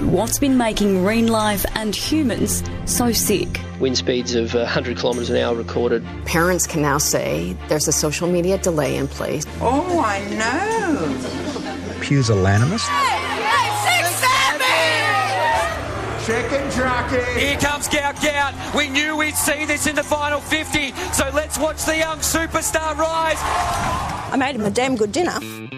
what's been making marine life and humans so sick. Wind speeds of 100 kilometres an hour recorded. Parents can now say there's a social media delay in place. Oh, I know. Pusillanimous. Chicken jockey. Here comes Gout Gout. We knew we'd see this in the final 50, so let's watch the young superstar rise. I made him a damn good dinner.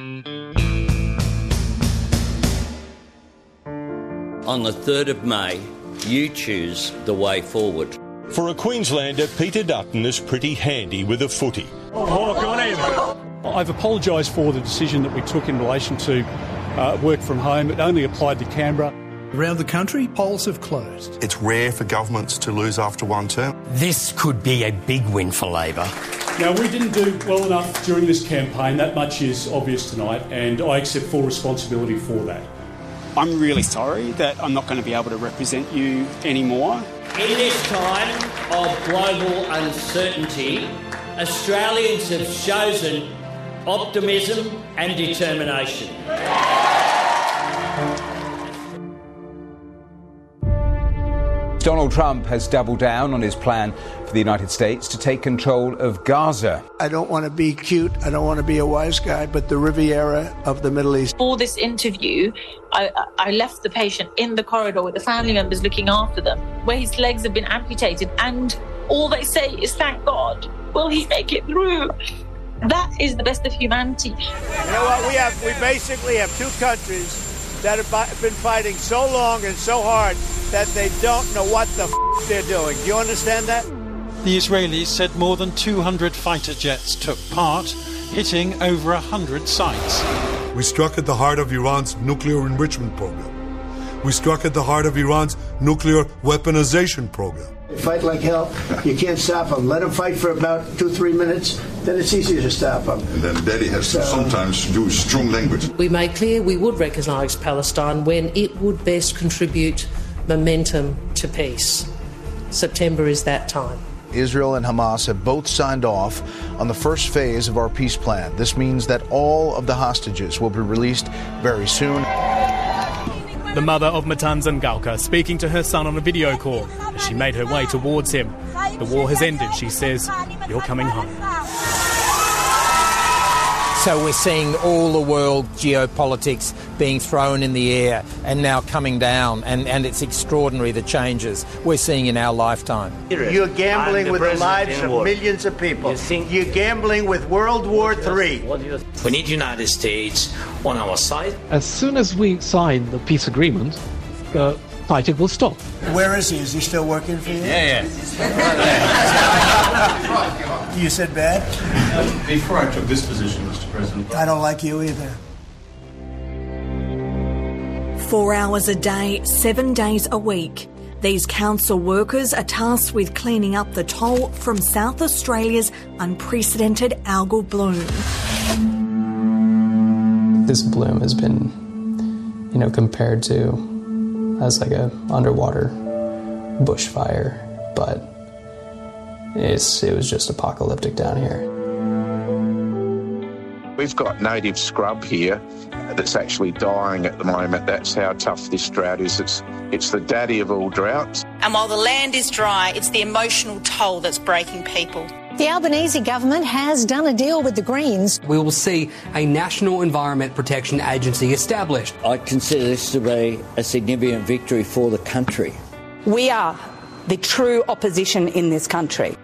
On the 3rd of May, you choose the way forward. For a Queenslander, Peter Dutton is pretty handy with a footy. I've apologised for the decision that we took in relation to work from home. It only applied to Canberra. Around the country, polls have closed. It's rare for governments to lose after one term. This could be a big win for Labor. Now, we didn't do well enough during this campaign. That much is obvious tonight, and I accept full responsibility for that. I'm really sorry that I'm not going to be able to represent you anymore. In this time of global uncertainty, Australians have chosen optimism and determination. Donald Trump has doubled down on his plan for the United States to take control of Gaza. I don't want to be cute, I don't want to be a wise guy, but the Riviera of the Middle East. For this interview, I left the patient in the corridor with the family members looking after them, where his legs have been amputated, and all they say is, thank God, will he make it through? That is the best of humanity. You know what, we basically have two countries that have been fighting so long and so hard that they don't know what the they're doing. Do you understand that? The Israelis said more than 200 fighter jets took part, hitting over 100 sites. We struck at the heart of Iran's nuclear enrichment program. We struck at the heart of Iran's nuclear weaponization program. They fight like hell. You can't stop them. Let them fight for about 2-3 minutes, then it's easier to stop them. And then Daddy has to sometimes use strong language. We made clear we would recognise Palestine when it would best contribute momentum to peace. September is that time. Israel and Hamas have both signed off on the first phase of our peace plan. This means that all of the hostages will be released very soon. The mother of Matanzan Ngalka speaking to her son on a video call as she made her way towards him. The war has ended, she says. You're coming home. So we're seeing all the world geopolitics being thrown in the air and now coming down, and it's extraordinary the changes we're seeing in our lifetime. You're gambling with the lives of millions of people. You're gambling with World War III. We need the United States on our side. As soon as we sign the peace agreement, the fighting will stop. Where is he? Is he still working for you? Yeah. You said bad? Before I took this position, Mr. President. I don't like you either. 4 hours a day, 7 days a week. These council workers are tasked with cleaning up the toll from South Australia's unprecedented algal bloom. This bloom has been, compared to as like a underwater bushfire, but it was just apocalyptic down here. We've got native scrub here that's actually dying at the moment. That's how tough this drought is. It's the daddy of all droughts. And while the land is dry, it's the emotional toll that's breaking people. The Albanese government has done a deal with the Greens. We will see a National Environment Protection Agency established. I consider this to be a significant victory for the country. We are the true opposition in this country.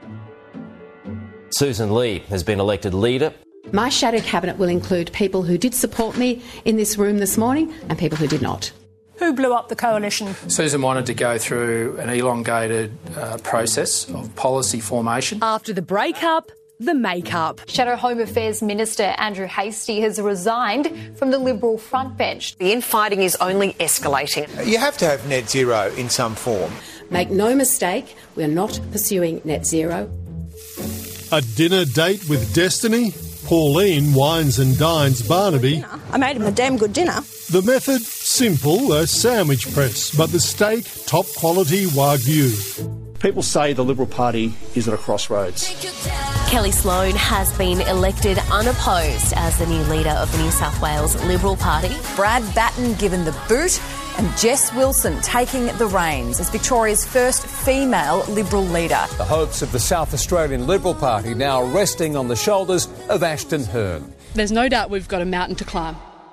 Susan Lee has been elected leader. My shadow cabinet will include people who did support me in this room this morning and people who did not. Who blew up the coalition? Susan wanted to go through an elongated process of policy formation. After the breakup, the makeup. Shadow Home Affairs Minister Andrew Hastie has resigned from the Liberal frontbench. The infighting is only escalating. You have to have net zero in some form. Make no mistake, we are not pursuing net zero. A dinner date with destiny? Pauline wines and dines Barnaby. I made him a damn good dinner. The method, simple, a sandwich press, but the steak, top quality Wagyu. People say the Liberal Party is at a crossroads. Kelly Sloan has been elected unopposed as the new leader of the New South Wales Liberal Party. Brad Batten given the boot and Jess Wilson taking the reins as Victoria's first female Liberal leader. The hopes of the South Australian Liberal Party now resting on the shoulders of Ashton Hearn. There's no doubt we've got a mountain to climb.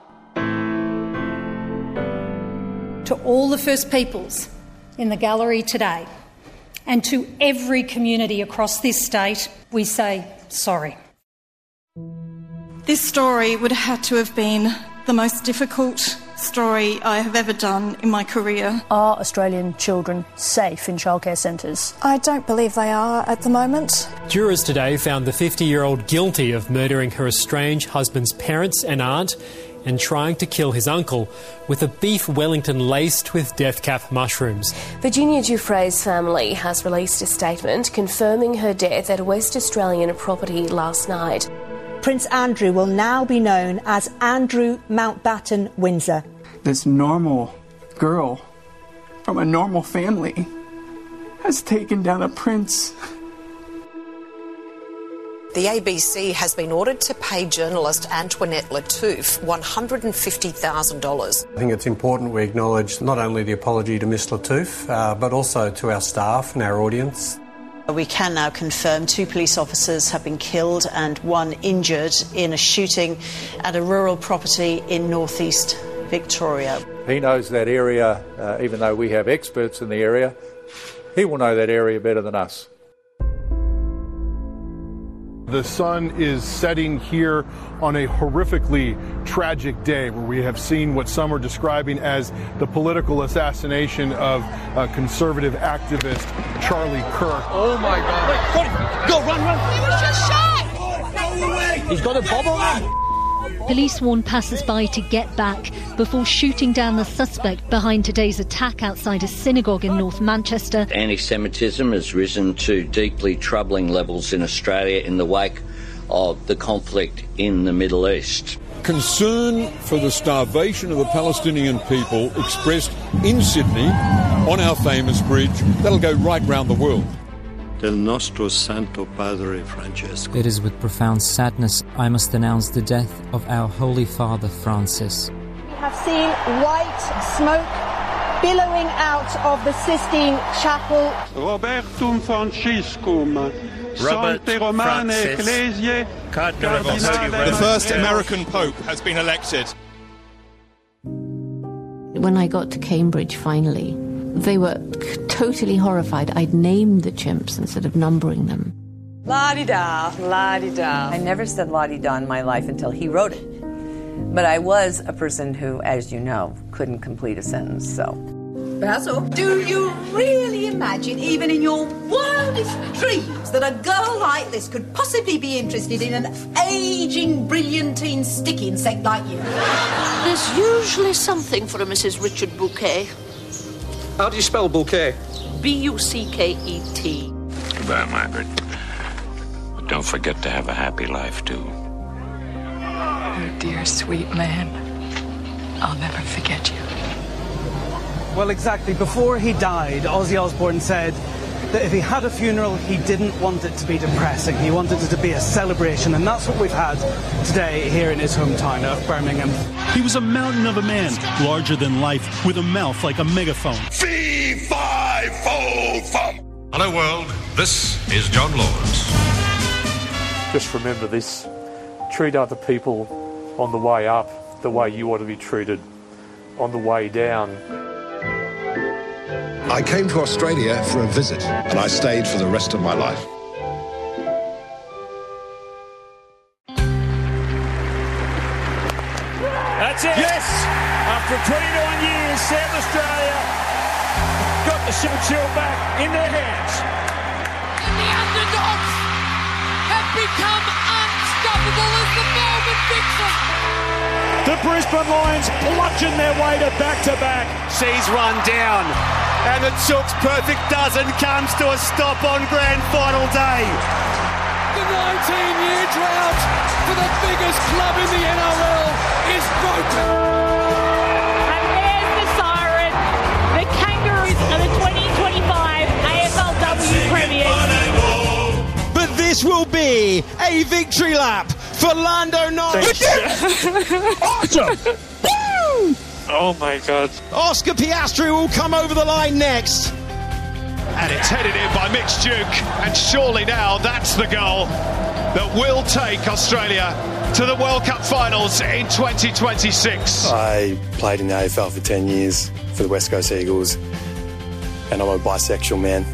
To all the First Peoples in the gallery today, and to every community across this state, we say sorry. This story would have had to have been the most difficult story I have ever done in my career. Are Australian children safe in childcare centres? I don't believe they are at the moment. Jurors today found the 50-year-old guilty of murdering her estranged husband's parents and aunt and trying to kill his uncle with a beef Wellington laced with death cap mushrooms. Virginia Giuffre's family has released a statement confirming her death at a West Australian property last night. Prince Andrew will now be known as Andrew Mountbatten Windsor. This normal girl from a normal family has taken down a prince. The ABC has been ordered to pay journalist Antoinette Lattouf $150,000. I think it's important we acknowledge not only the apology to Ms Lattouf, but also to our staff and our audience. We can now confirm 2 police officers have been killed and 1 injured in a shooting at a rural property in northeast Victoria. He knows that area, even though we have experts in the area. He will know that area better than us. The sun is setting here on a horrifically tragic day where we have seen what some are describing as the political assassination of conservative activist Charlie Kirk. Oh my God. Wait, go, run. He was just shot! He's got a bob on him. Police warned passers-by to get back before shooting down the suspect behind today's attack outside a synagogue in North Manchester. Anti-Semitism has risen to deeply troubling levels in Australia in the wake of the conflict in the Middle East. Concern for the starvation of the Palestinian people expressed in Sydney on our famous bridge. That'll go right round the world. Del nostro Santo Padre Francesco. It is with profound sadness I must announce the death of our Holy Father Francis. We have seen white smoke billowing out of the Sistine Chapel. Robertum Franciscum. Robert Francis, The first American Pope has been elected. When I got to Cambridge finally, they were totally horrified. I'd named the chimps instead of numbering them. La-di-da, la-di-da. I never said la-di-da in my life until he wrote it. But I was a person who, as you know, couldn't complete a sentence, so. Basil, do you really imagine, even in your wildest dreams, that a girl like this could possibly be interested in an ageing, brilliantine stick insect like you? There's usually something for a Mrs. Richard Bouquet. How do you spell bouquet? B-U-C-K-E-T. Goodbye, Margaret. But don't forget to have a happy life, too. You dear, sweet man. I'll never forget you. Well, exactly. Before he died, Ozzy Osbourne said that if he had a funeral, he didn't want it to be depressing. He wanted it to be a celebration, and that's what we've had today here in his hometown of Birmingham. He was a mountain of a man, larger than life, with a mouth like a megaphone. Fee-fi-fo-fum. Hello, world. This is John Laws. Just remember this. Treat other people on the way up the way you want to be treated on the way down. I came to Australia for a visit, and I stayed for the rest of my life. That's it! Yes! After 29 years, South Australia got the Super Shield back in their hands. The underdogs have become unstoppable as the Melbourne Vixens. The Brisbane Lions bludgeon their way to back-to-back. Sees run down, and the Chooks' perfect dozen comes to a stop on grand final day. The 19-year drought for the biggest club in the NRL is broken. And there's the siren. The Kangaroos are the 2025 AFLW this will be a victory lap for Lando Norris. Awesome! Woo! Oh my God. Oscar Piastri will come over the line next. And it's headed in by Mitch Duke, and surely now that's the goal that will take Australia to the World Cup finals in 2026. I played in the AFL for 10 years for the West Coast Eagles, and I'm a bisexual man.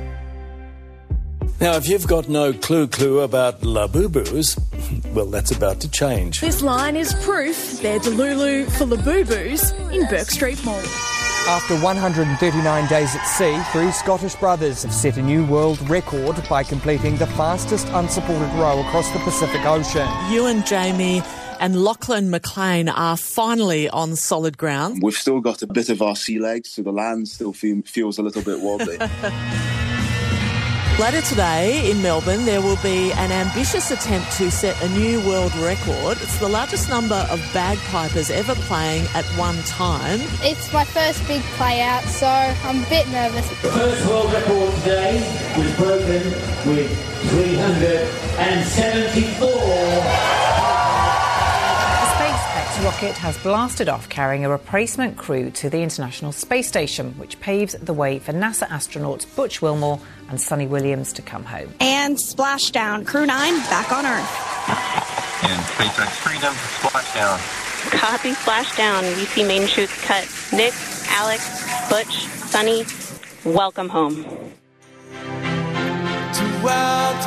Now, if you've got no clue about Labubus, well, that's about to change. This line is proof they're Delulu for Labubus in Bourke Street Mall. After 139 days at sea, three Scottish brothers have set a new world record by completing the fastest unsupported row across the Pacific Ocean. Ewan Jamie and Lachlan McLean are finally on solid ground. We've still got a bit of our sea legs, so the land still feels a little bit wobbly. Later today in Melbourne, there will be an ambitious attempt to set a new world record. It's the largest number of bagpipers ever playing at one time. It's my first big play out, so I'm a bit nervous. The first world record today was broken with 374. Rocket has blasted off carrying a replacement crew to the International Space Station, which paves the way for NASA astronauts Butch Wilmore and Sonny Williams to come home. And splashdown. Crew 9 back on Earth. And SpaceX Freedom, splashdown. Copy, splashdown. VC main chutes cut. Nick, Alex, Butch, Sonny, welcome home. Two worlds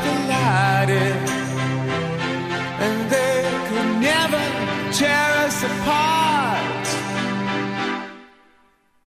collided, and they could never tear us apart.